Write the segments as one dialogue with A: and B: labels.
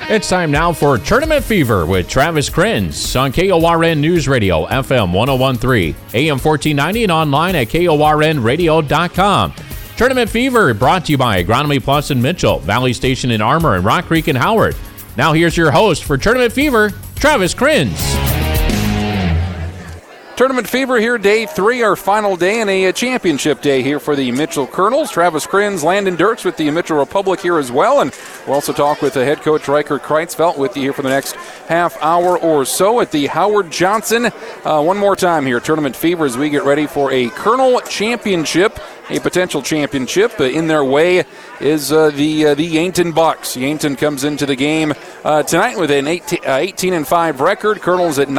A: It's time now for Tournament Fever with Travis Krins on KORN News Radio, FM 1013, AM 1490, and online at KORNradio.com. Tournament Fever brought to you by Agronomy Plus in Mitchell, Valley Station in Armour, and Rock Creek in Howard. Now here's your host for Tournament Fever, Travis Krins.
B: Tournament Fever here, day 3, our final day, and a championship day here for the Mitchell Colonels. Travis Krins, Landon Dirks with the Mitchell Republic here as well, and we'll also talk with the head coach Riker Kreitzfeld with you here for the next half hour or so at the Howard Johnson. One more time here, Tournament Fever, as we get ready for a Colonel Championship, a potential championship. In their way is the Yankton Bucks. Yankton comes into the game tonight with an 18-5 record. Colonels at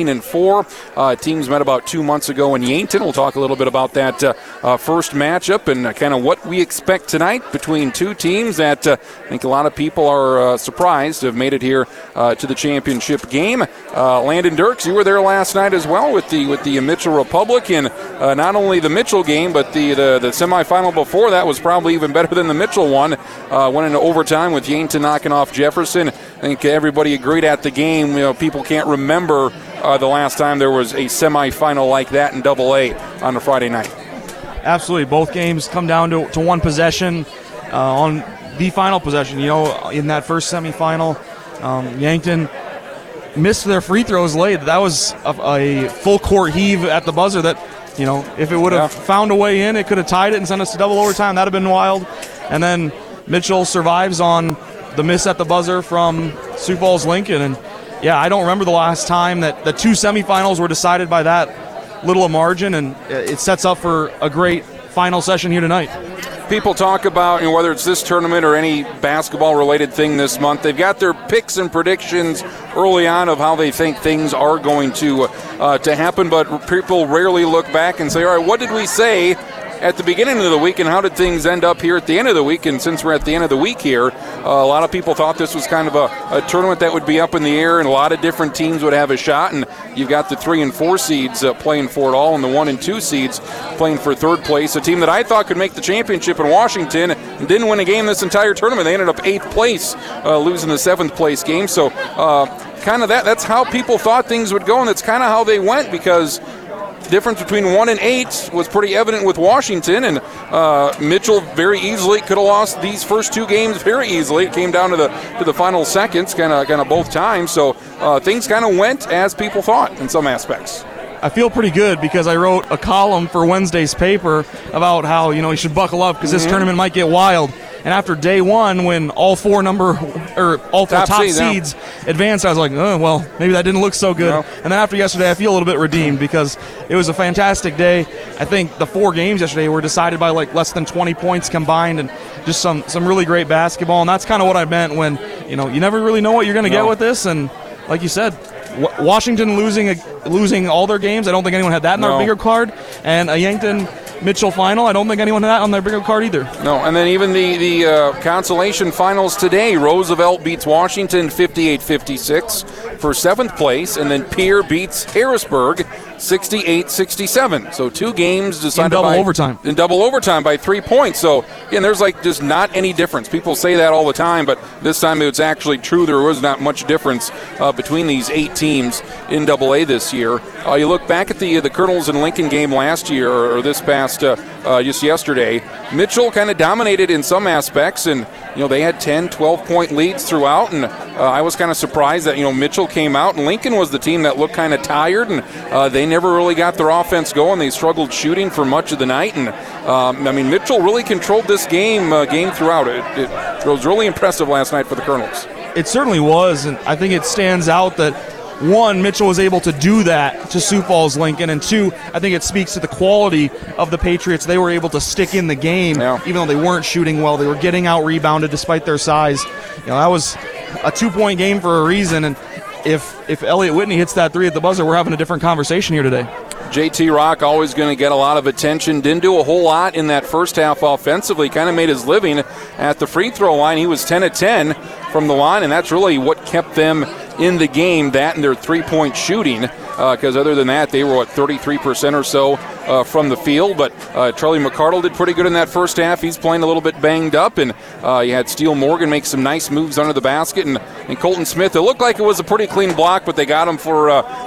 B: 19-4. Teams met about 2 months ago in Yankton. We'll talk a little bit about that first matchup and kind of what we expect tonight between two teams that I think a lot of people are surprised to have made it here to the championship game. Landon Dirks, you were there last night as well with the Mitchell Republic, and not only the Mitchell game, but the semifinal before that was probably even better than the Mitchell one. Went into overtime with Yankton knocking off Jefferson. I think everybody agreed at the game. People can't remember the last time there was a semifinal like that in AA on a Friday night.
C: Absolutely. Both games come down to one possession on the final possession. In that first semifinal, Yankton missed their free throws late. That was a full court heave at the buzzer that, if it would have found a way in, it could have tied it and sent us to double overtime. That would have been wild. And then Mitchell survives on the miss at the buzzer from Sioux Falls Lincoln. And, I don't remember the last time that the two semifinals were decided by that little a margin, and it sets up for a great final session here tonight.
B: People talk about, whether it's this tournament or any basketball-related thing this month, they've got their picks and predictions early on of how they think things are going to happen, but people rarely look back and say, all right, what did we say at the beginning of the week, and how did things end up here at the end of the week? And since we're at the end of the week here, a lot of people thought this was kind of a tournament that would be up in the air, and a lot of different teams would have a shot. And you've got the 3 and 4 seeds playing for it all, and the 1 and 2 seeds playing for third place. A team that I thought could make the championship in Washington and didn't win a game this entire tournament. They ended up 8th place, losing the 7th place game. So kind of that's how people thought things would go, and that's kind of how they went, because the difference between 1 and 8 was pretty evident with Washington, and Mitchell very easily could have lost these first 2 games very easily. It came down to the final seconds, kind of both times. So things kind of went as people thought in some aspects.
C: I feel pretty good because I wrote a column for Wednesday's paper about how you should buckle up because this tournament might get wild. And after day 1, when all four top seeds advanced, I was like, oh, well, maybe that didn't look so good. No. And then after yesterday, I feel a little bit redeemed because it was a fantastic day. I think the 4 games yesterday were decided by less than 20 points combined, and just some really great basketball. And that's kind of what I meant when, you never really know what you're going to get with this. And like you said, Washington losing all their games, I don't think anyone had that in their bigger card. And a Yankton Mitchell final, I don't think anyone had that on their bigger card either.
B: No, and then even the consolation finals today, Roosevelt beats Washington 58-56 for 7th place, and then Pierre beats Harrisburg 68-67. So 2 games decided in double overtime by 3 points. So again, there's just not any difference. People say that all the time, but this time it's actually true. There was not much difference between these 8 teams in AA this year. You look back at the Colonels and Lincoln game last year, or this past just yesterday. Mitchell kind of dominated in some aspects, and they had 10, 12-point leads throughout, and I was kind of surprised that Mitchell came out, and Lincoln was the team that looked kind of tired, and they never really got their offense going. They struggled shooting for much of the night, and Mitchell really controlled this game throughout. It was really impressive last night for the Colonels.
C: It certainly was, and I think it stands out that 1, Mitchell was able to do that to Sioux Falls Lincoln, and 2, I think it speaks to the quality of the Patriots. They were able to stick in the game, even though they weren't shooting well. They were getting out-rebounded despite their size. That was a 2-point game for a reason, and if Elliott Whitney hits that 3 at the buzzer, we're having a different conversation here today.
B: JT Rock always going to get a lot of attention. Didn't do a whole lot in that first half offensively. Kind of made his living at the free throw line. He was 10 of 10 from the line, and that's really what kept them in the game, that and their three-point shooting, because other than that, they were at 33% or so from the field. But Charlie McCardle did pretty good in that first half. He's playing a little bit banged up, and you had Steele Morgan make some nice moves under the basket, and Colton Smith, it looked like it was a pretty clean block, but they got him for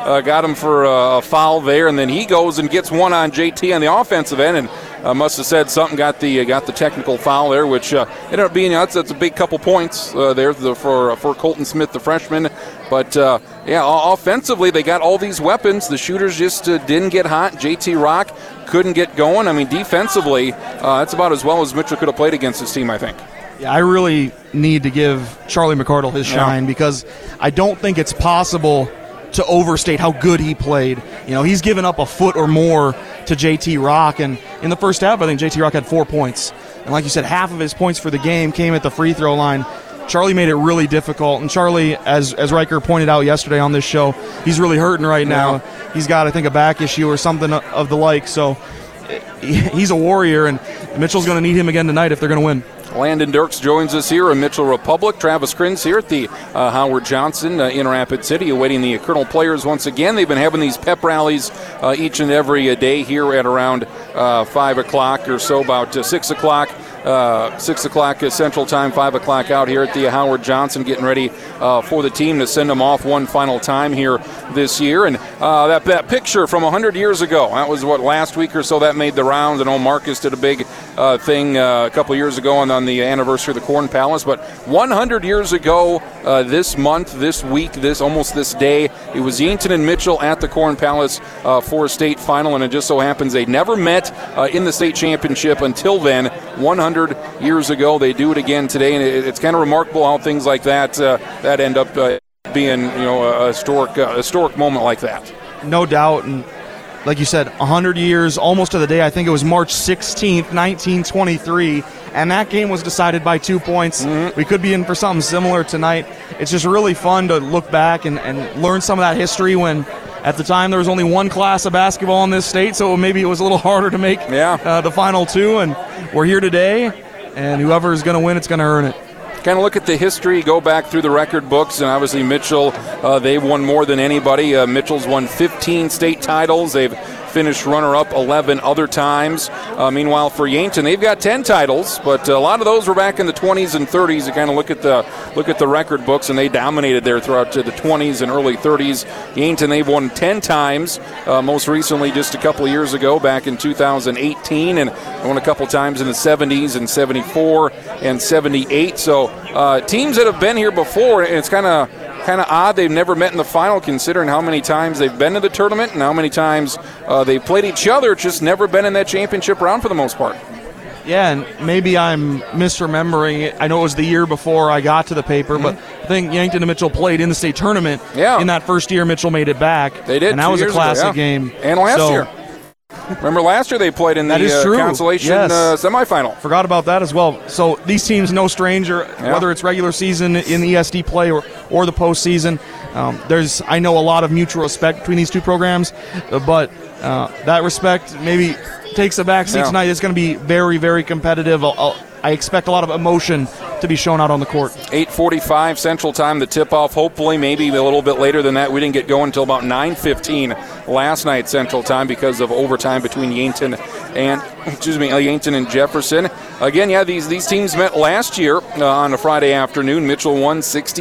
B: a foul there, and then he goes and gets one on JT on the offensive end, and must have said something, got the technical foul there, which ended up being that's a big couple points there for Colton Smith, the freshman. But offensively they got all these weapons. The shooters just didn't get hot. JT Rock couldn't get going. I mean, defensively, that's about as well as Mitchell could have played against this team, I think.
C: Yeah, I really need to give Charlie McCardle his shine because I don't think it's possible to overstate how good he played. He's given up a foot or more to JT Rock, and in the first half I think JT Rock had 4 points, and like you said, half of his points for the game came at the free throw line. Charlie made it really difficult, and Charlie, as Riker pointed out yesterday on this show, he's really hurting right now. He's got, I think, a back issue or something of the like, so he's a warrior, and Mitchell's going to need him again tonight if they're going to win.
B: Landon Dirks joins us here in Mitchell Republic. Travis Krins here at the Howard Johnson in Rapid City, awaiting the Colonel players once again. They've been having these pep rallies each and every day here at around 5 o'clock or so, about 6 o'clock. 6 o'clock Central Time, 5 o'clock out here at the Howard Johnson, getting ready for the team to send them off one final time here this year. And that picture from 100 years ago, that was last week or so, that made the rounds. I know Marcus did a big thing a couple years ago on the anniversary of the Corn Palace. But 100 years ago, this month, this week, almost this day, it was Yankton and Mitchell at the Corn Palace for a state final, and it just so happens they never met in the state championship until then. 100 years ago, they do it again today, and it's kind of remarkable how things like that end up being a historic moment like that.
C: No doubt, and like you said, 100 years, almost to the day. I think it was March 16th, 1923, and that game was decided by 2 points. Mm-hmm. We could be in for something similar tonight. It's just really fun to look back and learn some of that history when at the time there was only one class of basketball in this state, so maybe it was a little harder to make the final two, and we're here today, and whoever is going to win, it's going to earn it.
B: Kind of look at the history, go back through the record books, and obviously Mitchell, they've won more than anybody. Mitchell's won 15 state titles. They've finished runner-up 11 other times. Meanwhile, for Yankton, they've got 10 titles, but a lot of those were back in the 20s and 30s. You kind of look at the record books, and they dominated there throughout the 20s and early 30s. Yankton, they've won 10 times, most recently just a couple of years ago, back in 2018, and won a couple times in the 70s and 74 and 78. So teams that have been here before, and it's kind of odd they've never met in the final, considering how many times they've been to the tournament and how many times they've played each other, just never been in that championship round for the most part.
C: Yeah, and maybe I'm misremembering it. I know it was the year before I got to the paper, but I think Yankton and Mitchell played in the state tournament.
B: Yeah.
C: In that first year, Mitchell made it back.
B: They did,
C: and that was a classic game.
B: And last year. Remember last year they played in the consolation semifinal.
C: Forgot about that as well. So these teams, no stranger, whether it's regular season in the ESD play or the postseason. There's, I know, a lot of mutual respect between these two programs, but that respect maybe takes a backseat tonight. It's going to be very, very competitive. I expect a lot of emotion to be shown out on the court.
B: 8:45 Central Time, the tip-off. Hopefully, maybe a little bit later than that. We didn't get going until about 9:15 last night Central Time because of overtime between Yankton and Jefferson. Again, these teams met last year on a Friday afternoon. Mitchell won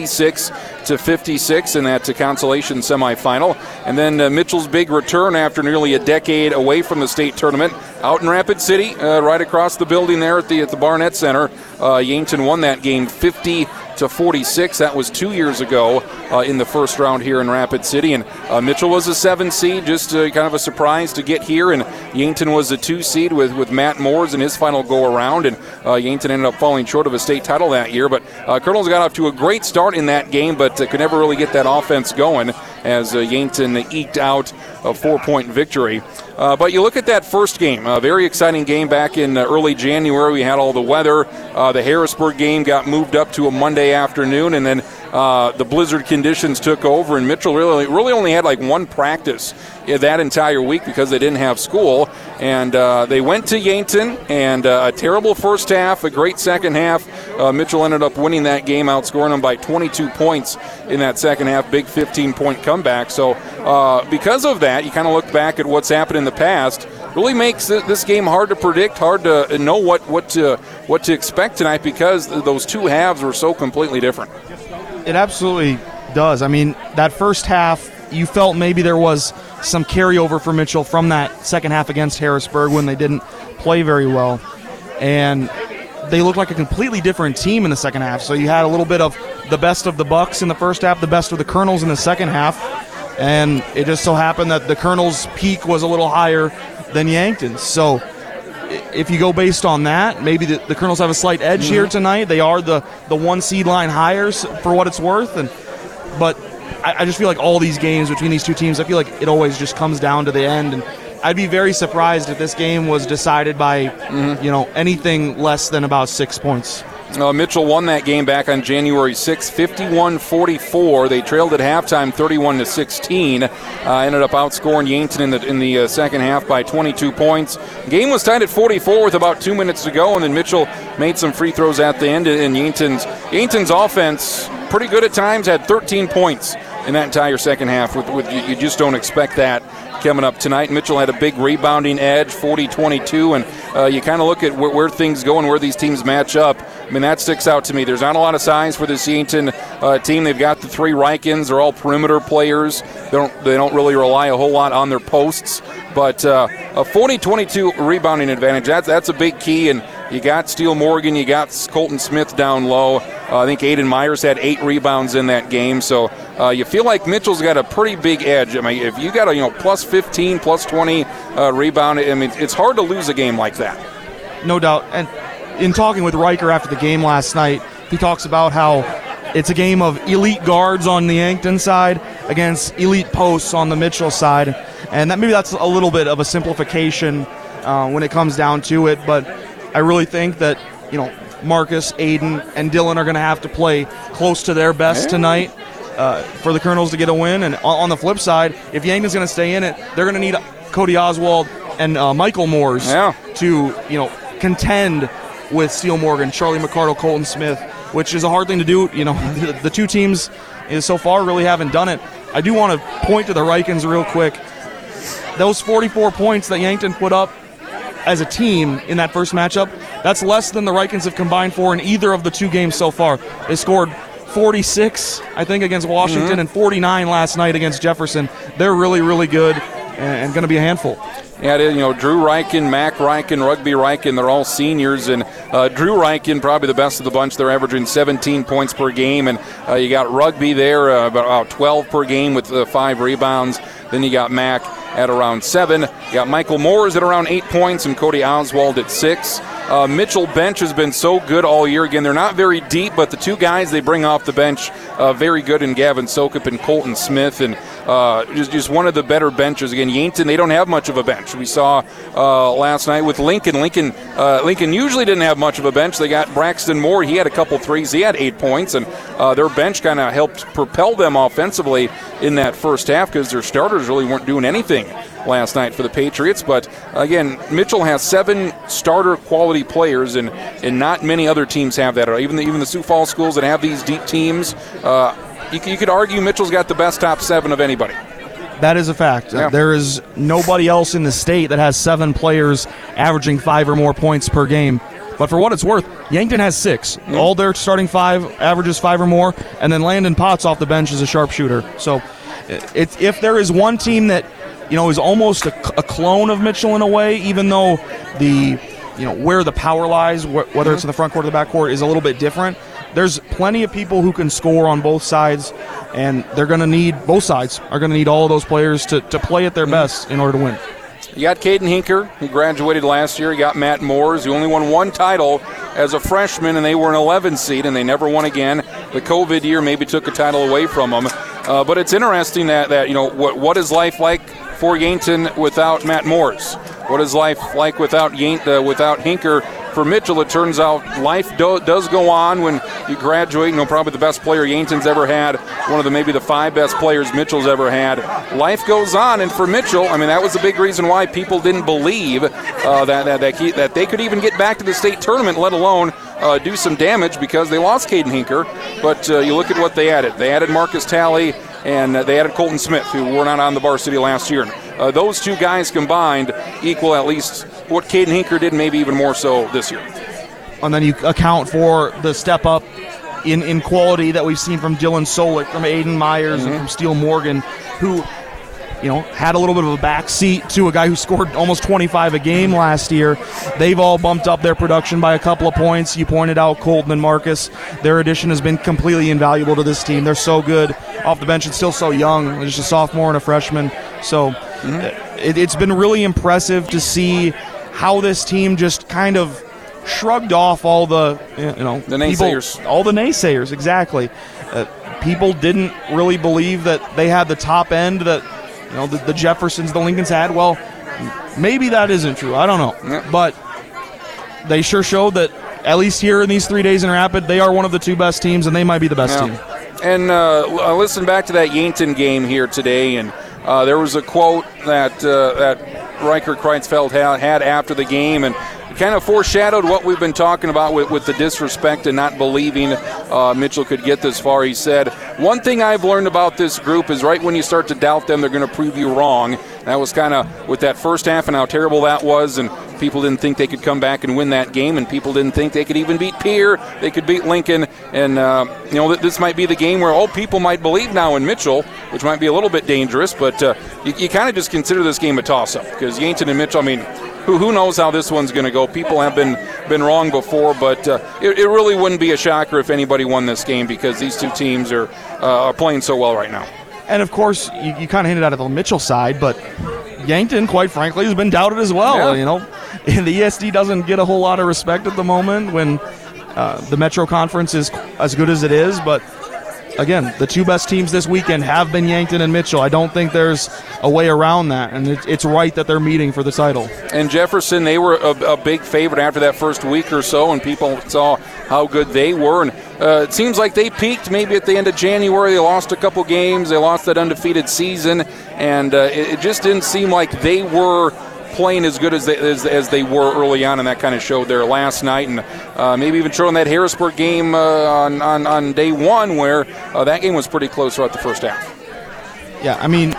B: 66-56 in that consolation semifinal. And then Mitchell's big return after nearly a decade away from the state tournament out in Rapid City, right across the building there at the Barnett Center. Yankton won that game 50-46. That was 2 years ago in the first round here in Rapid City. And Mitchell was a 7 seed, just kind of a surprise to get here. And Yankton was a 2 seed with Matt Moores in his final go-around. And Yankton ended up falling short of a state title that year. But Colonels got off to a great start in that game, but could never really get that offense going. as Yankton eked out a 4-point victory. But you look at that first game, a very exciting game back in early January. We had all the weather. The Harrisburg game got moved up to a Monday afternoon, and then the blizzard conditions took over, and Mitchell really only had like one practice that entire week because they didn't have school. And they went to Yankton, and a terrible first half, a great second half. Mitchell ended up winning that game, outscoring them by 22 points in that second half, big 15-point comeback. So because of that, you kind of look back at what's happened in the past. Really makes this game hard to predict, hard to know what to expect tonight because those two halves were so completely different.
C: It absolutely does. I mean, that first half, you felt maybe there was some carryover for Mitchell from that second half against Harrisburg when they didn't play very well. And they looked like a completely different team in the second half. So you had a little bit of the best of the Bucks in the first half, the best of the Colonels in the second half. And it just so happened that the Colonels' peak was a little higher than Yankton's. So if you go based on that, maybe the Colonels have a slight edge here tonight. They are the one seed line higher for what it's worth. But I just feel like all these games between these two teams, I feel like it always just comes down to the end. And I'd be very surprised if this game was decided by anything less than about 6 points.
B: Mitchell won that game back on January 6th, 51-44. They trailed at halftime 31-16. Ended up outscoring Yankton in the second half by 22 points. Game was tied at 44 with about 2 minutes to go, and then Mitchell made some free throws at the end. And Yankton's offense, pretty good at times, had 13 points in that entire second half. You just don't expect that coming up tonight. Mitchell had a big rebounding edge, 40-22, and you kind of look at where things go and where these teams match up. I mean, that sticks out to me. There's not a lot of size for this Yankton team. They've got the three Rikens. They're all perimeter players. They don't really rely a whole lot on their posts. But a 40-22 rebounding advantage, that's a big key. And you got Steele Morgan, you got Colton Smith down low. I think Aiden Myers had 8 rebounds in that game. So you feel like Mitchell's got a pretty big edge. I mean, if you got a plus 15, plus 20 rebound, I mean, it's hard to lose a game like that.
C: No doubt. And in talking with Riker after the game last night, he talks about how it's a game of elite guards on the Yankton side against elite posts on the Mitchell side. And maybe that's a little bit of a simplification when it comes down to it. But I really think that, Marcus, Aiden, and Dylan are going to have to play close to their best tonight for the Colonels to get a win. And on the flip side, if Yankton's going to stay in it, they're going to need Cody Oswald and Michael Moores to, contend with Steele Morgan, Charlie McCardle, Colton Smith, which is a hard thing to do. The two teams so far really haven't done it. I do want to point to the Rikens real quick. Those 44 points that Yankton put up as a team in that first matchup, that's less than the Rikens have combined for in either of the two games so far. They scored 46, I think, against Washington and 49 last night against Jefferson. They're really, really good and going to be a handful.
B: Yeah, Drew Riken, Mac Riken, Rugby Riken, they're all seniors. And Drew Riken, probably the best of the bunch. They're averaging 17 points per game. And you got Rugby there, about 12 per game with 5 rebounds. Then you got Mac at around 7. You got Michael Moores at around 8 points and Cody Oswald at 6. Mitchell bench has been so good all year. Again, they're not very deep, but the two guys they bring off the bench very good in Gavin Sokop and Colton Smith, and just one of the better benches. Again, Yankton, they don't have much of a bench. We saw last night with Lincoln. Lincoln usually didn't have much of a bench. They got Braxton Moore. He had a couple threes. He had 8 points, and their bench kind of helped propel them offensively in that first half because their starters really weren't doing anything last night for the Patriots. But again, Mitchell has 7 starter quality players, and not many other teams have that. Even the Sioux Falls schools that have these deep teams, you could argue Mitchell's got the best top 7 of anybody.
C: That is a fact.
B: Yeah.
C: There is nobody else in the state that has 7 players averaging 5 or more points per game. But for what it's worth, Yankton has 6. All their starting 5 averages 5 or more, and then Landon Potts off the bench is a sharpshooter. So if there is one team that is almost a clone of Mitchell in a way, even though where the power lies, whether it's in the front court or the back court, is a little bit different. There's plenty of people who can score on both sides, and both sides are going to need all of those players to play at their best in order to win.
B: You got Caden Hinker, who graduated last year. You got Matt Moores, who only won 1 title as a freshman, and they were an 11 seed, and they never won again. The COVID year maybe took a title away from them. But it's interesting that what is life like for Yankton without Matt Moores? What is life like without Hinker? For Mitchell, it turns out life does go on when you graduate. Probably the best player Yankton's ever had, one of maybe the 5 best players Mitchell's ever had. Life goes on, and for Mitchell, that was a big reason why people didn't believe that they could even get back to the state tournament, let alone do some damage, because they lost Caden Hinker. But you look at what they added. They added Marcus Talley, and they added Colton Smith, who were not on the varsity last year. Those 2 guys combined equal at least what Caden Hinker did, maybe even more so this year.
C: And then you account for the step up in quality that we've seen from Dylan Solik, from Aiden Myers, and from Steele Morgan, who had a little bit of a backseat to a guy who scored almost 25 a game last year. They've all bumped up their production by a couple of points. You pointed out Colton and Marcus. Their addition has been completely invaluable to this team. They're so good off the bench and still so young. They're just a sophomore and a freshman. So it's been really impressive to see how this team just kind of shrugged off all the
B: the naysayers.
C: All the naysayers, exactly. People didn't really believe that they had the top end that the Jeffersons, the Lincolns had. Well, maybe that isn't true. I don't know.
B: Yeah.
C: But they sure showed that, at least here in these 3 days in Rapid, they are one of the 2 best teams, and they might be the best team.
B: And I listened back to that Yankton game here today, and there was a quote that Riker Kreitzfeld had after the game, and kind of foreshadowed what we've been talking about with the disrespect and not believing Mitchell could get this far. He said, "One thing I've learned about this group is right when you start to doubt them, they're going to prove you wrong." That was kind of with that first half and how terrible that was, and people didn't think they could come back and win that game, and people didn't think they could even beat Pierre. They could beat Lincoln, and this might be the game where people might believe now in Mitchell, which might be a little bit dangerous, but you kind of just consider this game a toss-up, because Yankton and Mitchell, who knows how this one's going to go. People have been wrong before, but it really wouldn't be a shocker if anybody won this game, because these 2 teams are playing so well right now.
C: And, of course, you kind of hinted at it on the Mitchell side, but Yankton, quite frankly, has been doubted as well.
B: Yeah.
C: And the ESD doesn't get a whole lot of respect at the moment when the Metro Conference is as good as it is, but again, the 2 best teams this weekend have been Yankton and Mitchell. I don't think there's a way around that, and it's right that they're meeting for the title.
B: And Jefferson, they were a big favorite after that first week or so, and people saw how good they were. And it seems like they peaked maybe at the end of January. They lost a couple games. They lost that undefeated season, and it just didn't seem like they were playing as good as they were early on, and that kind of showed there last night, and maybe even showing that Harrisburg game on day 1 where that game was pretty close throughout the first half.
C: Yeah,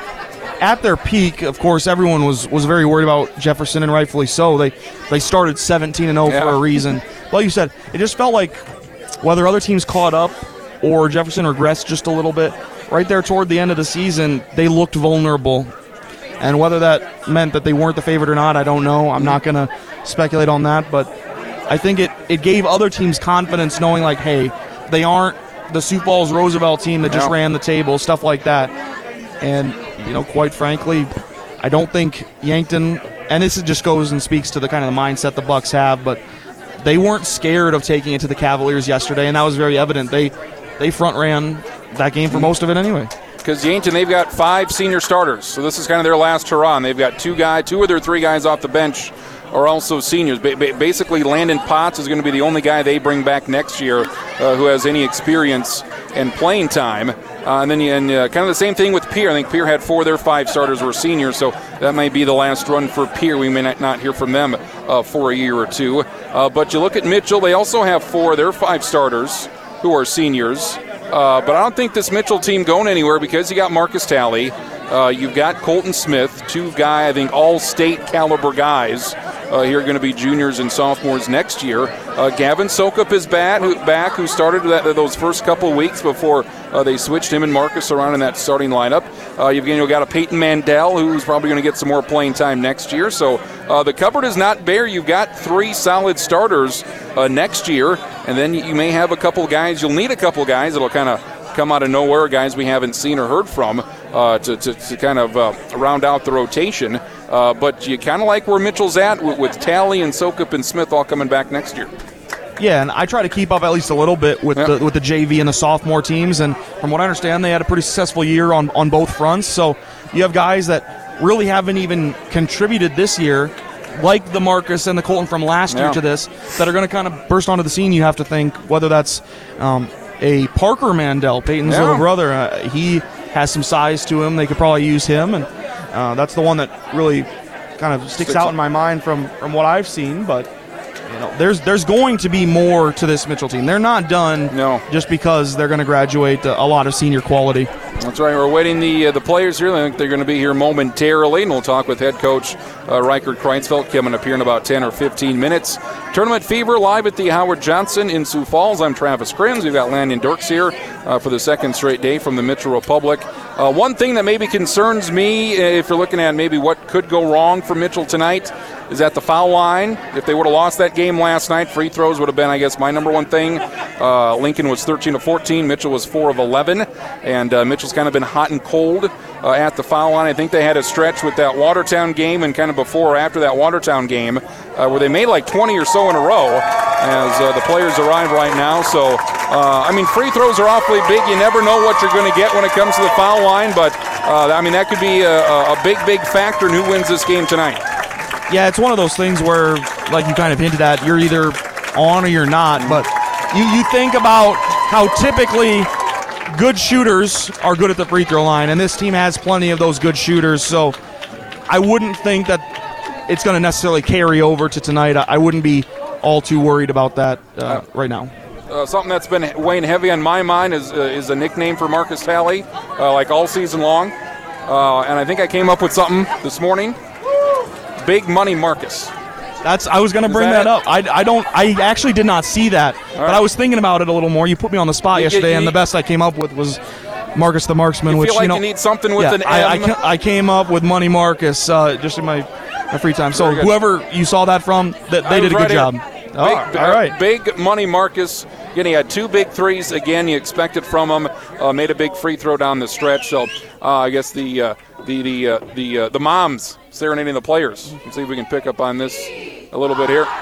C: at their peak, of course, everyone was very worried about Jefferson, and rightfully so. They started 17-0 for a reason. Like you said, it just felt like whether other teams caught up or Jefferson regressed just a little bit, right there toward the end of the season, they looked vulnerable. And whether that meant that they weren't the favorite or not, I don't know. I'm not going to speculate on that, but I think it gave other teams confidence knowing, like, hey, they aren't the Sioux Falls Roosevelt team that just ran the table, stuff like that. And, quite frankly, I don't think Yankton, and this just goes and speaks to the kind of the mindset the Bucks have, but they weren't scared of taking it to the Cavaliers yesterday, and that was very evident. They front ran that game for most of it anyway.
B: Because Yankton, they've got 5 senior starters, so this is kind of their last hurrah. And they've got 2 of their 3 guys off the bench are also seniors. Basically, Landon Potts is going to be the only guy they bring back next year who has any experience and playing time. And then kind of the same thing with Pierre. I think Pierre had 4 of their 5 starters were seniors, so that might be the last run for Pierre. We may not hear from them for a year or 2. But you look at Mitchell, they also have 4 of their 5 starters who are seniors. But I don't think this Mitchell team going anywhere, because you got Marcus Talley, you've got Colton Smith, 2 I think, all-state caliber guys here are going to be juniors and sophomores next year. Gavin Sokup is back, who started those first couple weeks before they switched him and Marcus around in that starting lineup. You've got a Peyton Mandel, who's probably going to get some more playing time next year. So the cupboard is not bare. You've got 3 solid starters next year, and then you may have a couple guys. You'll need a couple guys that'll kind of come out of nowhere, guys we haven't seen or heard from, to kind of round out the rotation. But you kind of like where Mitchell's at with Talley and Sokup and Smith all coming back next year.
C: Yeah, and I try to keep up at least a little bit with the JV and the sophomore teams, and from what I understand, they had a pretty successful year on both fronts. So you have guys that really haven't even contributed this year, like the Marcus and the Colton from last year to this, that are going to kind of burst onto the scene. You have to think whether that's a Parker Mandel, Peyton's little brother. He has some size to him. They could probably use him, and that's the one that really kind of sticks out in my mind from what I've seen. But there's going to be more to this Mitchell team. They're not done just because they're going to graduate a lot of senior quality.
B: That's right. We're waiting the players here. I think they're going to be here momentarily, and we'll talk with head coach Reichert Kreitzfeld coming up here in about 10 or 15 minutes. Tournament Fever live at the Howard Johnson in Sioux Falls. I'm Travis Krenz. We've got Landon Dirks here for the second straight day from the Mitchell Republic. One thing that maybe concerns me, if you're looking at maybe what could go wrong for Mitchell tonight, is at the foul line. If they would have lost that game last night, free throws would have been, I guess, my number one thing. Lincoln was 13 of 14. Mitchell was 4 of 11. And Mitchell's kind of been hot and cold at the foul line. I think they had a stretch with that Watertown game and kind of before or after that Watertown game where they made like 20 or so in a row as the players arrive right now. So, free throws are awfully big. You never know what you're going to get when it comes to the foul line. But, that could be a big factor in who wins this game tonight.
C: Yeah, it's one of those things where, like you kind of hinted at, you're either on or you're not. But you think about how typically good shooters are good at the free throw line, and this team has plenty of those good shooters. So I wouldn't think that it's going to necessarily carry over to tonight. I wouldn't be all too worried about that right now.
B: Something that's been weighing heavy on my mind is a nickname for Marcus Talley, like all season long. And I think I came up with something this morning. Big Money Marcus.
C: I was going to bring that up. I actually did not see that, but I was thinking about it a little more. You put me on the spot yesterday, and the best I came up with was Marcus the Marksman.
B: You feel like you need something with an M?
C: I came up with Money Marcus just in my free time. So whoever you saw that from, they did a good job.
B: All right. Big Money Marcus. Again, he had 2 big threes. Again, you expect it from him. Made a big free throw down the stretch. So I guess the moms serenading the players. Let's see if we can pick up on this a little bit here.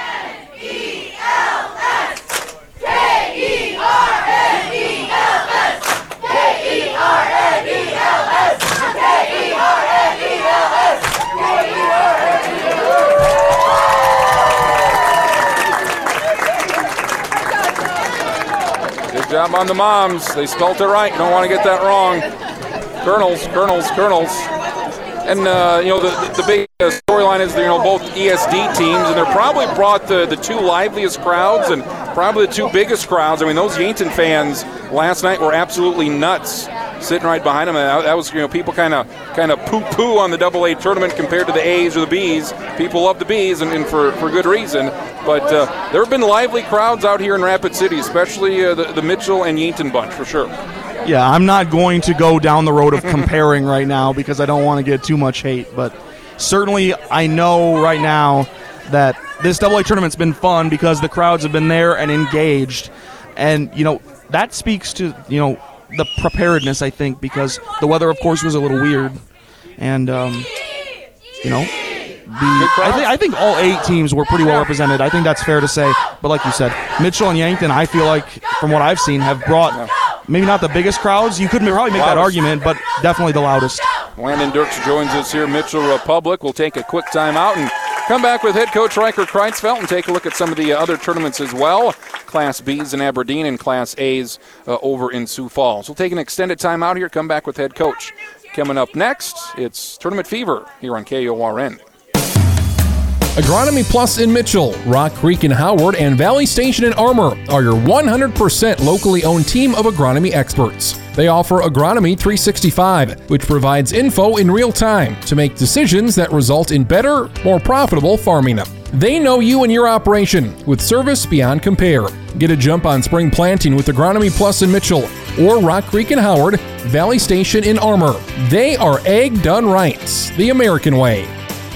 B: Good job on the moms. They spelt it right. Don't want to get that wrong. Colonels. And, the big storyline is, both ESD teams, and they're probably brought the 2 liveliest crowds and probably the 2 biggest crowds. Those Yankton fans last night were absolutely nuts sitting right behind them. And that was, people kind of poo-poo on the AA tournament compared to the A's or the B's. People love the B's, and for good reason. But there have been lively crowds out here in Rapid City, especially the Mitchell and Yankton bunch, for sure.
C: Yeah, I'm not going to go down the road of comparing right now because I don't want to get too much hate. But certainly I know right now that this AA tournament's been fun because the crowds have been there and engaged. And, that speaks to, the preparedness, I think, because the weather, of course, was a little weird. And, I think all 8 teams were pretty well represented. I think that's fair to say. But like you said, Mitchell and Yankton, I feel like, from what I've seen, have brought maybe not the biggest crowds. You couldn't probably make that argument, but definitely the loudest.
B: Landon Dirks joins us here, Mitchell Republic. We'll take a quick timeout and come back with head coach Reichert Kreitzfeld and take a look at some of the other tournaments as well. Class B's in Aberdeen and Class A's over in Sioux Falls. We'll take an extended timeout here, come back with head coach. Coming up next, it's Tournament Fever here on KORN.
D: Agronomy Plus in Mitchell, Rock Creek in Howard, and Valley Station in Armour are your 100% locally owned team of agronomy experts. They offer Agronomy 365, which provides info in real time to make decisions that result in better, more profitable farming. They know you and your operation with service beyond compare. Get a jump on spring planting with Agronomy Plus in Mitchell or Rock Creek in Howard, Valley Station in Armour. They are ag done right, the American way.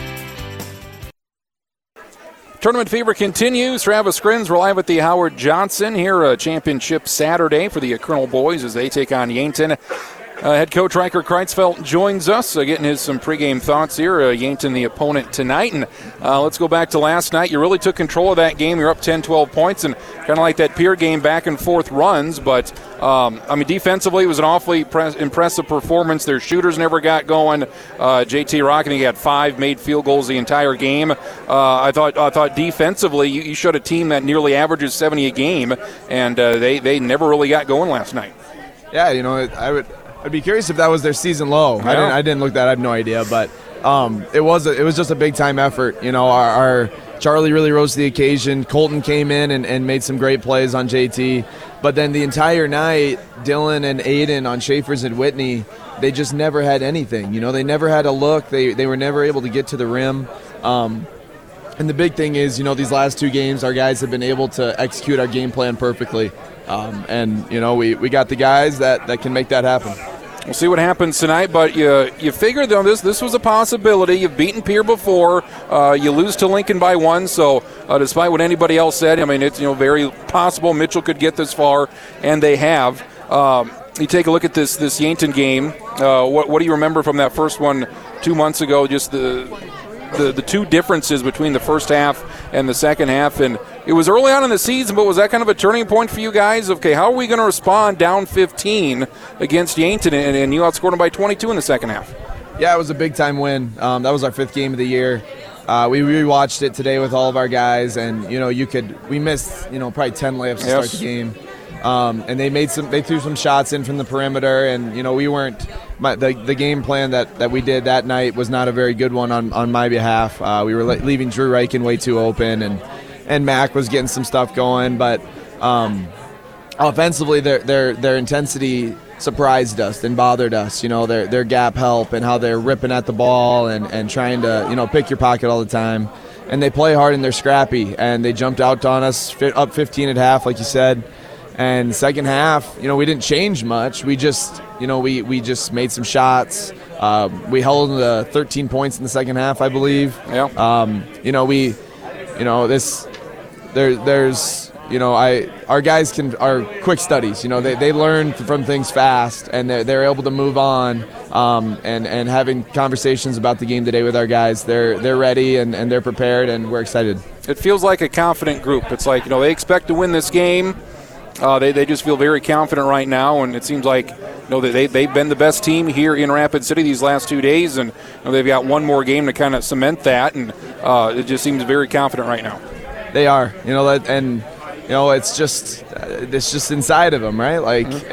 B: Tournament Fever continues. Travis Krenz, we're live at the Howard Johnson here, championship Saturday for the Colonel boys as they take on Yankton. Head coach Riker Kreitzfeld joins us, getting some pregame thoughts here. Yankton, the opponent tonight. And let's go back to last night. You really took control of that game. You're up 10, 12 points, and kind of like that peer game, back and forth runs. But, defensively, it was an awfully impressive performance. Their shooters never got going. JT Rockney had 5 made field goals the entire game. I thought defensively, you showed a team that nearly averages 70 a game, and they never really got going last night.
E: Yeah, I'd be curious if that was their season low.
B: Yeah.
E: I didn't look that. I have no idea, but it was just a big time effort. Our Charlie really rose to the occasion. Colton came in and made some great plays on JT, but then the entire night, Dylan and Aiden on Schaefer's and Whitney, they just never had anything. They never had a look. They were never able to get to the rim. And the big thing is, these last 2 games, our guys have been able to execute our game plan perfectly. We got the guys that can make that happen.
B: We'll see what happens tonight, but you figure, though, this was a possibility. You've beaten Pierre before. You lose to Lincoln by 1, so despite what anybody else said, it's very possible Mitchell could get this far, and they have. You take a look at this Yankton game. What do you remember from that first one 2 months ago, just the 2 differences between the first half and the second half? And it was early on in the season, but was that kind of a turning point for you guys? Okay, how are we going to respond down 15 against Yankton, and you outscored them by 22 in the second half?
E: Yeah, it was a big-time win. That was our 5th game of the year. We rewatched it today with all of our guys, and, we missed, probably 10 layups to start the game. And they threw some shots in from the perimeter, and, we weren't – the game plan that we did that night was not a very good one on my behalf. We were leaving Drew Reichen way too open, and Mac was getting some stuff going, but offensively their intensity surprised us and bothered us. Their gap help and how they're ripping at the ball and trying to pick your pocket all the time. And they play hard and they're scrappy, and they jumped out on us up 15 at half, like you said. And second half, we didn't change much. We just we just made some shots. We held 13 points in the second half, I believe.
B: Yeah.
E: Our guys are quick studies. They learn from things fast, and they're able to move on. And having conversations about the game today with our guys, they're ready and they're prepared, and we're excited.
B: It feels like a confident group. It's like they expect to win this game. They just feel very confident right now, and it seems like they've been the best team here in Rapid City these last 2 days, and they've got one more game to kind of cement that, and it just seems very confident right now.
E: They are, it's just inside of them, right? Like, mm-hmm.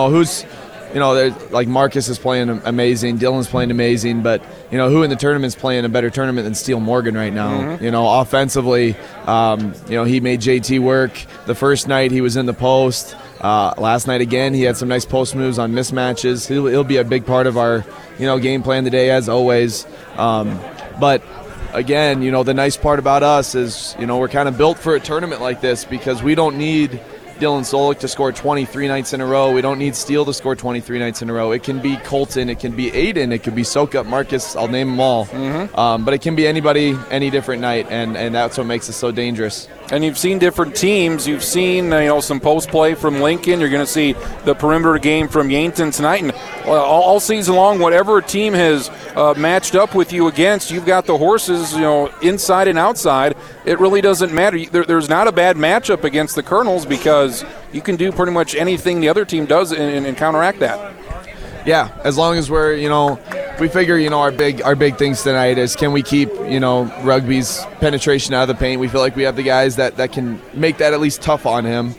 E: And like Marcus is playing amazing, Dylan's playing amazing, but who in the tournament's playing a better tournament than Steele Morgan right now? Mm-hmm. Offensively, he made JT work. The first night he was in the post. Last night again, he had some nice post moves on mismatches. He'll be a big part of our game plan today, as always. But again, the nice part about us is we're kind of built for a tournament like this, because we don't need Dylan Solik to score 23 nights in a row. We don't need Steele to score 23 nights in a row. It can be Colton. It can be Aiden. It could be Sokup, Marcus. I'll name them all. Mm-hmm. But it can be anybody, any different night, and that's what makes us so dangerous.
B: And you've seen different teams. You've seen some post play from Lincoln. You're going to see the perimeter game from Yankton tonight. And all season long, whatever a team has matched up with you against, you've got the horses, inside and outside. It really doesn't matter. There's not a bad matchup against the Colonels, because you can do pretty much anything the other team does and counteract that.
E: Yeah, as long as we're, we figure, our big things tonight is, can we keep, Rugby's penetration out of the paint? We feel like we have the guys that can make that at least tough on him.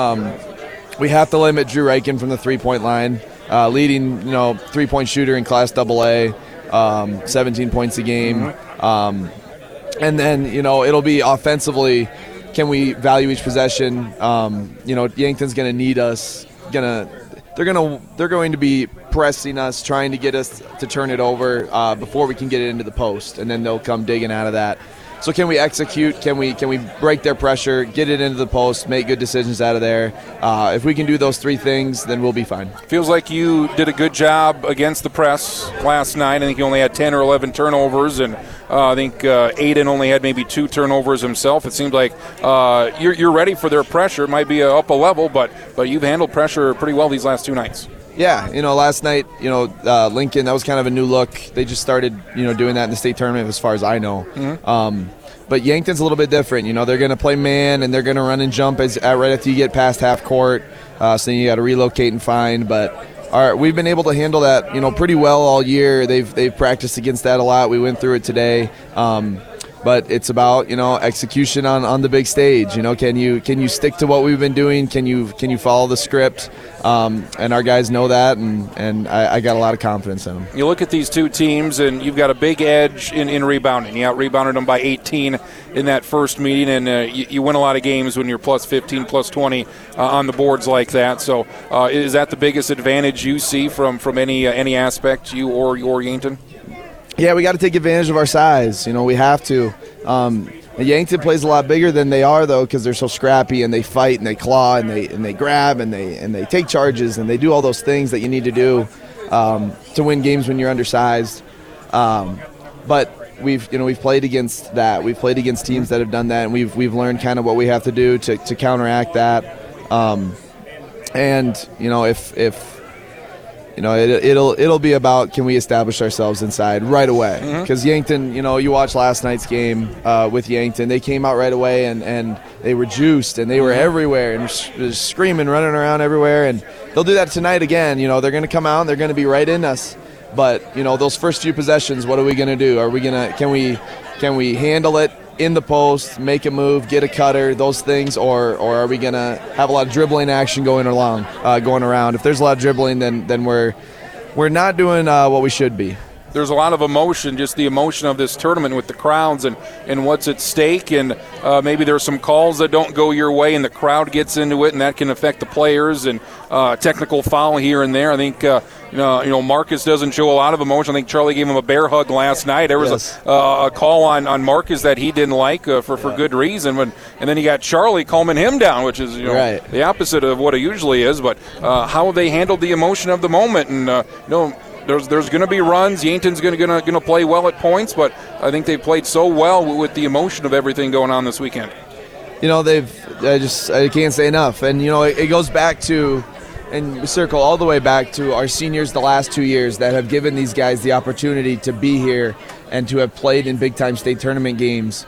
E: We have to limit Drew Reichen from the three-point line, leading, three-point shooter in Class AA, 17 points a game. And then, it'll be offensively, can we value each possession? Yankton's going to need us, they're going to be pressing us, trying to get us to turn it over before we can get it into the post, and then they'll come digging out of that. So can we execute? Can we break their pressure, get it into the post, make good decisions out of there? If we can do those three things, then we'll be fine.
B: Feels like you did a good job against the press last night. I think you only had 10 or 11 turnovers, and I think Aiden only had maybe 2 turnovers himself. It seems like you're ready for their pressure. It might be up a level, but you've handled pressure pretty well these last 2 nights.
E: Yeah, last night, Lincoln, that was kind of a new look. They just started, doing that in the state tournament as far as I know. Mm-hmm. But Yankton's a little bit different. They're going to play man, and they're going to run and jump right after you get past half court. So then you got to relocate and find. But we've been able to handle that, pretty well all year. They've practiced against that a lot. We went through it today. But it's about execution on the big stage. Can you stick to what we've been doing? Can you follow the script? And our guys know that, and I got a lot of confidence in them.
B: You look at these two teams, and you've got a big edge in rebounding. You out-rebounded them by 18 in that first meeting, and you win a lot of games when you're plus 15, plus 20 on the boards like that. So is that the biggest advantage you see from any aspect, you or Yankton?
E: Yeah, we got to take advantage of our size. We have to. Yankton plays a lot bigger than they are, though, because they're so scrappy and they fight and they claw and they grab and they take charges and they do all those things that you need to do to win games when you're undersized. But we've played against that. We've played against teams that have done that, and we've learned kind of what we have to do to counteract that. It'll be about, can we establish ourselves inside right away? Because Yankton, you watch last night's game with Yankton. They came out right away and they were juiced and they were everywhere and just screaming, running around everywhere. And they'll do that tonight again. They're going to come out and they're going to be right in us. But those first few possessions, what are we going to do? Can we handle it in the post, make a move, get a cutter, those things, or are we going to have a lot of dribbling action going around? If there's a lot of dribbling, then we're not doing what we should be.
B: There's a lot of emotion, just the emotion of this tournament with the crowds and what's at stake, and maybe there's some calls that don't go your way and the crowd gets into it, and that can affect the players, and technical foul here and there. I think Marcus doesn't show a lot of emotion. I think Charlie gave him a bear hug last night. There was a call on Marcus that he didn't like for good reason, and then you got Charlie calming him down, which is the opposite of what it usually is. But how they handled the emotion of the moment, and There's going to be runs. Yankton's going to play well at points, but I think they've played so well with the emotion of everything going on this weekend.
E: I can't say enough. And, it goes back to, and we circle all the way back to our seniors the last 2 years that have given these guys the opportunity to be here and to have played in big-time state tournament games.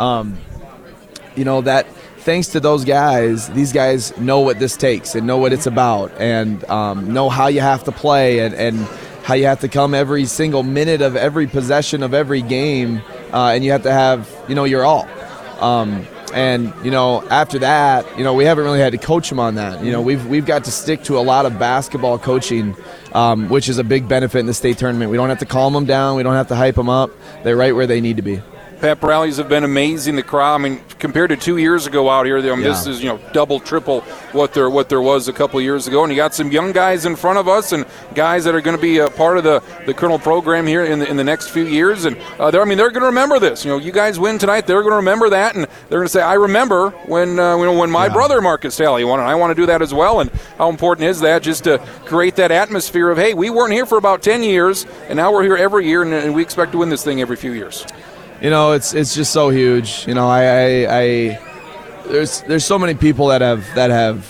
E: That thanks to those guys, these guys know what this takes and know what it's about and know how you have to play and how you have to come every single minute of every possession of every game, and you have to have, your all. After that, we haven't really had to coach them on that. We've got to stick to a lot of basketball coaching, which is a big benefit in the state tournament. We don't have to calm them down. We don't have to hype them up. They're right where they need to be.
B: Pep rallies have been amazing. The crowd, compared to 2 years ago out here, this is double, triple what there was a couple of years ago. And you got some young guys in front of us and guys that are going to be a part of the Colonel program here in the next few years. And they're going to remember this. You guys win tonight, they're going to remember that, and they're going to say, I remember when my brother Marcus Talley won, and I want to do that as well. And how important is that, just to create that atmosphere of, hey, we weren't here for about 10 years, and now we're here every year, and we expect to win this thing every few years.
E: It's just so huge. There's so many people that have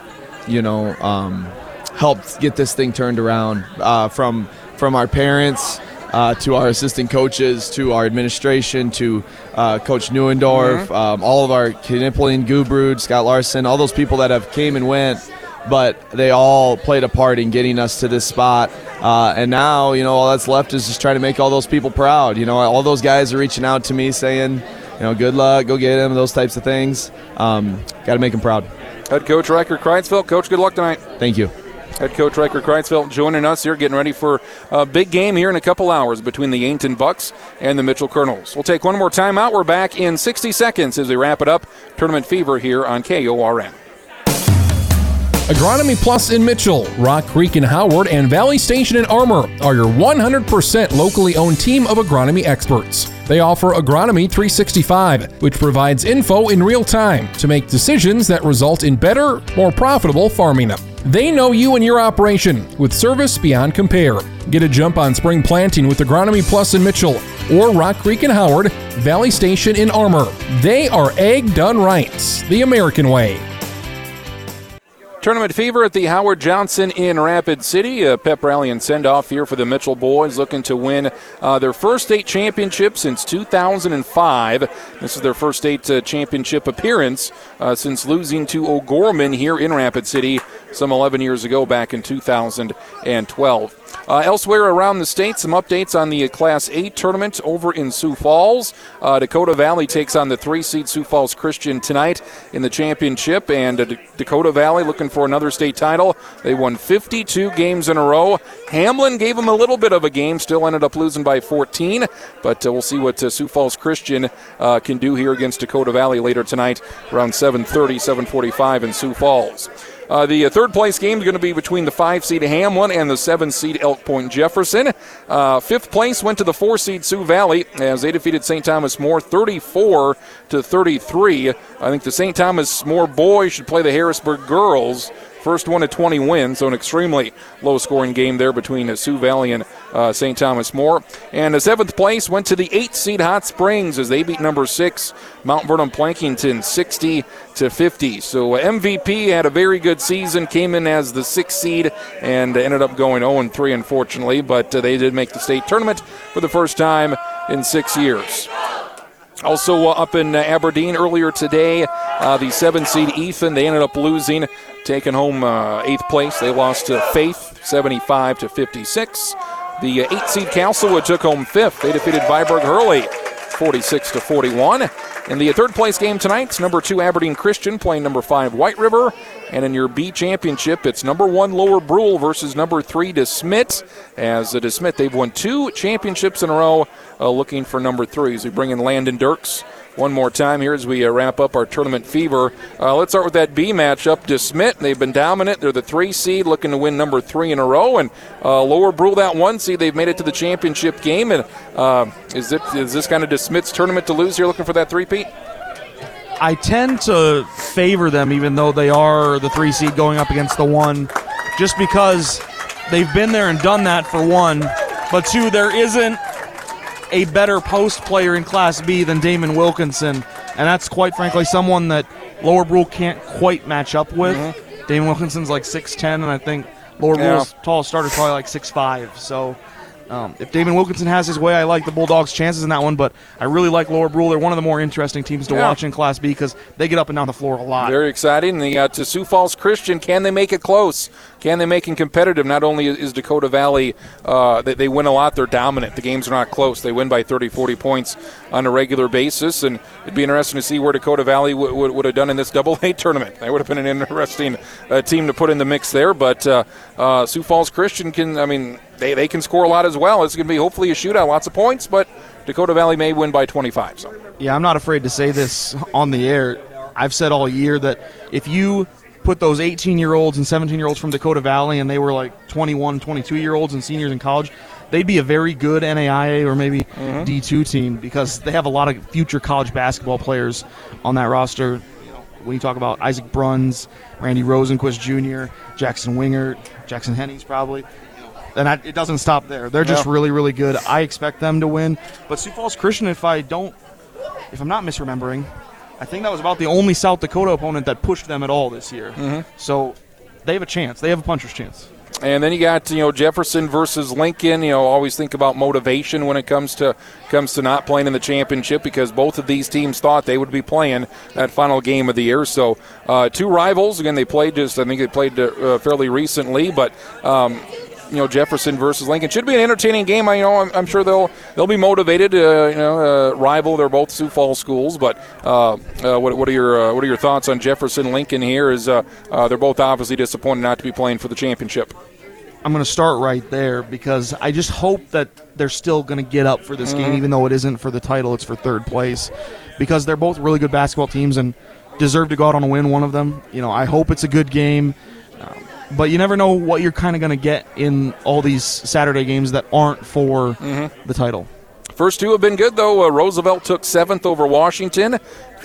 E: helped get this thing turned around, from our parents to our assistant coaches to our administration to Coach Neuendorf, all of our Knipling, Gubrud, Scott Larson, all those people that have came and went, but they all played a part in getting us to this spot. And now, all that's left is just trying to make all those people proud. All those guys are reaching out to me saying, good luck, go get him, those types of things. Got to make them proud.
B: Head Coach Riker Kreitzfeld. Coach, good luck tonight.
E: Thank you.
B: Head Coach Riker Kreitzfeld joining us here, getting ready for a big game here in a couple hours between the Yankton Bucks and the Mitchell Colonels. We'll take one more timeout. We're back in 60 seconds as we wrap it up. Tournament Fever here on KORN.
D: Agronomy Plus in Mitchell, Rock Creek in Howard, and Valley Station in Armour are your 100% locally owned team of agronomy experts. They offer Agronomy 365, which provides info in real time to make decisions that result in better, more profitable farming. They know you and your operation with service beyond compare. Get a jump on spring planting with Agronomy Plus in Mitchell or Rock Creek in Howard, Valley Station in Armour. They are ag done right, the American way.
B: Tournament fever at the Howard Johnson in Rapid City. A pep rally and send-off here for the Mitchell boys, looking to win their first state championship since 2005. This is their first state championship appearance since losing to O'Gorman here in Rapid City some 11 years ago, back in 2012. Elsewhere around the state, some updates on the Class 8 tournament over in Sioux Falls. Dakota Valley takes on the 3-seed Sioux Falls Christian tonight in the championship, and Dakota Valley looking for another state title. They won 52 games in a row. Hamlin gave them a little bit of a game, still ended up losing by 14, but we'll see what Sioux Falls Christian can do here against Dakota Valley later tonight around 7:30, 7:45 in Sioux Falls. The third-place game is going to be between the 5-seed Hamlin and the 7-seed Elk Point Jefferson. Fifth place went to the 4-seed Sioux Valley as they defeated St. Thomas More 34-33. I think the St. Thomas More boys should play the Harrisburg girls. First one to 20 wins, so an extremely low-scoring game there between Sioux Valley and St. Thomas More. And the 7th place went to the 8-seed Hot Springs as they beat number 6 Mount Vernon Plankington 60-50. So MVP had a very good season, came in as the 6th seed and ended up going 0-3, unfortunately, but they did make the state tournament for the first time in 6 years. Also up in Aberdeen earlier today, the 7-seed Ethan, they ended up losing, taking home 8th place. They lost to Faith 75-56. The 8-seed Castlewood took home 5th. They defeated Viborg Hurley 46-41. In the third-place game tonight, number 2 Aberdeen Christian playing number 5 White River. And in your B championship, it's number 1 Lower Brule versus number 3 DeSmet. As DeSmet, they've won 2 championships in a row, looking for number 3. As we bring in Landon Dirks one more time here as we wrap up our tournament fever. Let's start with that B matchup. DeSmet, they've been dominant. They're the 3 seed, looking to win number 3 in a row. And Lower Brule, that 1 seed, they've made it to the championship game. And is this kind of DeSmet's tournament to lose here, looking for that 3-peat?
C: I tend to favor them, even though they are the 3 seed going up against the 1, just because they've been there and done that for 1. But 2, there isn't a better post player in Class B than Damon Wilkinson, and that's quite frankly someone that Lower Brule can't quite match up with. Mm-hmm. Damon Wilkinson's like 6'10", and I think Lower Brule's tallest starter is probably like 6'5". So if Damon Wilkinson has his way, I like the Bulldogs' chances in that one, but I really like Lower Brule. They're one of the more interesting teams to watch in Class B because they get up and down the floor a lot.
B: Very exciting. They got to Sioux Falls Christian. Can they make it close? Can they make it competitive? Not only is Dakota Valley, they win a lot, they're dominant. The games are not close. They win by 30, 40 points on a regular basis, and it'd be interesting to see where Dakota Valley would have done in this AA tournament. That would have been an interesting team to put in the mix there, but Sioux Falls Christian they can score a lot as well. It's going to be hopefully a shootout, lots of points, but Dakota Valley may win by 25. So.
C: Yeah, I'm not afraid to say this on the air. I've said all year that if you put those 18-year-olds and 17-year-olds from Dakota Valley and they were like 21, 22-year-olds and seniors in college, they'd be a very good NAIA or maybe D2 team because they have a lot of future college basketball players on that roster. When you talk about Isaac Bruns, Randy Rosenquist Jr., Jackson Wingert, Jackson Hennings probably. And it doesn't stop there. They're just really, really good. I expect them to win. But Sioux Falls Christian, if I'm not misremembering, I think that was about the only South Dakota opponent that pushed them at all this year. Mm-hmm. So they have a chance. They have a puncher's chance.
B: And then you got Jefferson versus Lincoln. Always think about motivation when it comes to not playing in the championship because both of these teams thought they would be playing that final game of the year. So 2 rivals. Again, they played fairly recently, but. Jefferson versus Lincoln should be an entertaining game. I'm sure they'll be motivated. Rival. They're both Sioux Falls schools. But what are your thoughts on Jefferson Lincoln here? Is they're both obviously disappointed not to be playing for the championship.
C: I'm going to start right there because I just hope that they're still going to get up for this game, even though it isn't for the title, it's for third place, because they're both really good basketball teams and deserve to go out on a win. One of them. I hope it's a good game. But you never know what you're kind of going to get in all these Saturday games that aren't for the title.
B: First 2 have been good, though. Roosevelt took 7th over Washington,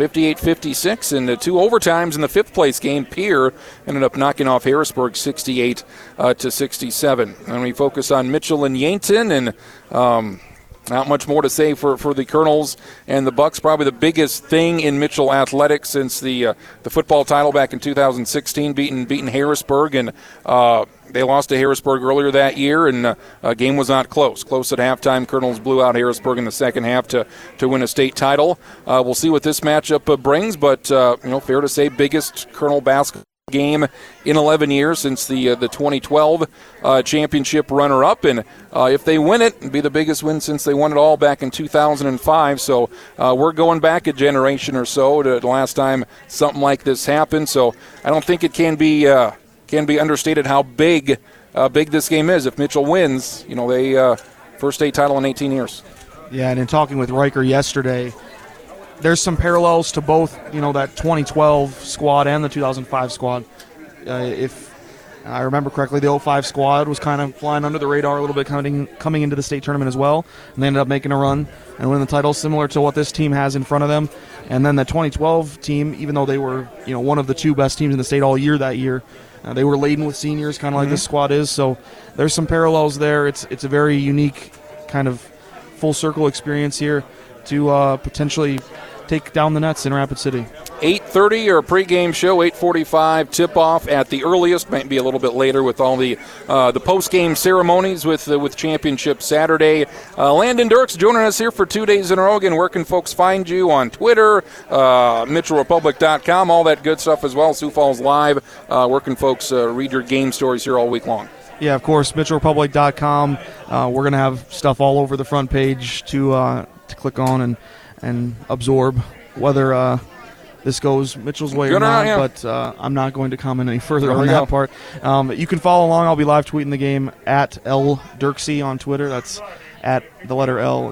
B: 58-56, and 2 overtimes in the 5th-place game. Pierre ended up knocking off Harrisburg 68-67. And we focus on Mitchell and Yankton, and Not much more to say for the Colonels and the Bucks. Probably the biggest thing in Mitchell athletics since the football title back in 2016, beating Harrisburg, and they lost to Harrisburg earlier that year, and a game was not close. Close at halftime. Colonels blew out Harrisburg in the second half to win a state title. We'll see what this matchup brings, but fair to say, biggest Colonel basketball game in 11 years since the 2012 championship runner-up, and if they win it, it'd be the biggest win since they won it all back in 2005. So we're going back a generation or so to the last time something like this happened. So I don't think it can be understated how big this game is. If Mitchell wins, they first state title in 18 years.
C: Yeah, and in talking with Riker yesterday, there's some parallels to both, that 2012 squad and the 2005 squad. If I remember correctly, the 05 squad was kind of flying under the radar a little bit coming into the state tournament as well, and they ended up making a run and winning the title, similar to what this team has in front of them. And then the 2012 team, even though they were one of the two best teams in the state all year that year, they were laden with seniors, kind of like this squad is. So there's some parallels there. It's a very unique kind of full circle experience here to potentially take down the Nets in Rapid City.
B: 8:30 or pregame show, 8:45 tip-off at the earliest. Might be a little bit later with all the post-game ceremonies with Championship Saturday. Landon Dirks joining us here for 2 days in a row. Again, where can folks find you on Twitter, MitchellRepublic.com, all that good stuff as well. Sioux Falls Live. Where can folks read your game stories here all week long?
C: Yeah, of course, MitchellRepublic.com. We're going to have stuff all over the front page to click on and absorb, whether this goes Mitchell's way or not, but I'm not going to comment any further on that part. You can follow along. I'll be live tweeting the game at L Dirksy on Twitter. That's at the letter L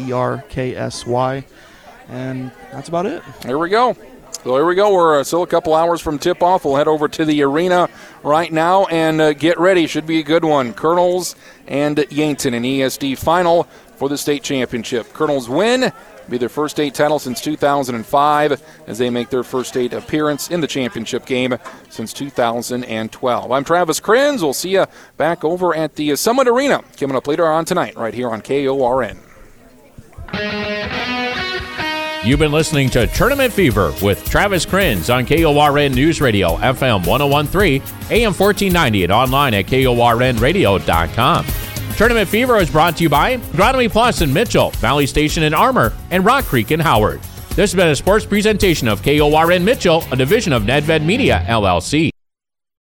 C: DIERKSY. And that's about it.
B: There we go. So here we go. We're still a couple hours from tip-off. We'll head over to the arena right now and get ready. Should be a good one. Colonels and Yankton, an ESD final for the state championship. Colonels win. Be their first state title since 2005 as they make their first state appearance in the championship game since 2012. I'm Travis Krenz. We'll see you back over at the Summit Arena coming up later on tonight right here on KORN.
A: You've been listening to Tournament Fever with Travis Krenz on KORN News Radio, FM 1013, AM 1490, and online at KORNradio.com. Tournament Fever is brought to you by Agronomy Plus in Mitchell, Valley Station in Armour, and Rock Creek in Howard. This has been a sports presentation of KORN Mitchell, a division of Nedved Media, LLC.